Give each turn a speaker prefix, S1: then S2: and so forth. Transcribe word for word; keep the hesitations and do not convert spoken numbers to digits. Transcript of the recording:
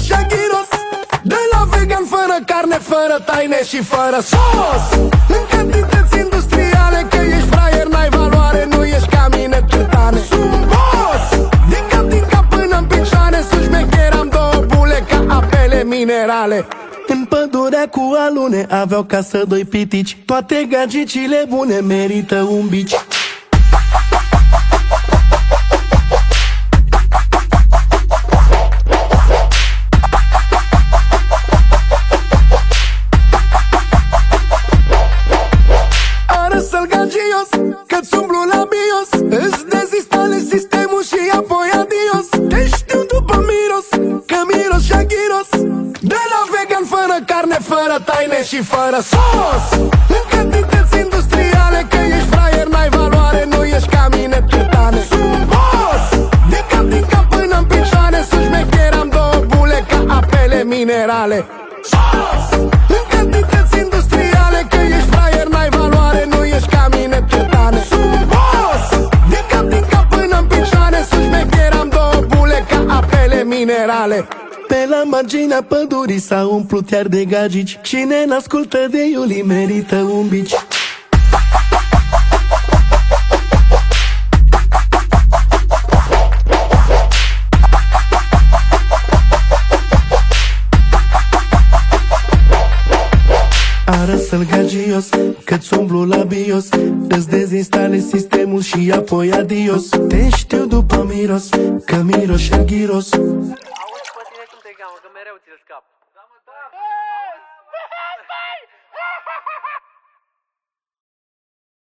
S1: miros și aghiros. De la vegan fără carne, fără taine și fără sos. În cantități industriale, că ești fraier, n-ai valoare, nu ești ca mine târtane. Sunt boss, din cap, din cap până în picioare. Sunt șmecher, am două bule ca apele minerale. În pădurea cu alune aveau casă doi pitici. Toate gagicile bune merită un bici. Arăsă-l gagios, că-ți umblu la bios. Îți dezinstale sistemul și apoi adios. Te știu după miros, că miros și aghiros. De la vegan fără carne, fără taine și fără sos. În cantități industriale, că ești fraier, n-ai valoare, nu ești ca mine târtane. Sunt boss, din cap, din cap până în picioare. Sunt șmecher, am două bule ca apele minerale. Sos, în cantități industriale, că ești fraier, n-ai valoare, nu ești ca mine târtane. Sunt boss, din cap, din cap până în picioare. Sunt șmecher, am două bule ca apele minerale. Pe la marginea pădurii s-a umplut iar de gagici. Cine n-ascultă de Iuli merită un bici. Arăsă-l gagios, că-ți umblu la bios. Îți dezinstale sistemul și apoi adios. Te știu după miros, că miros și aghiros.
S2: Auzi pe tine cum te cheamă, că mereu ți-l scap. Da, mă, da.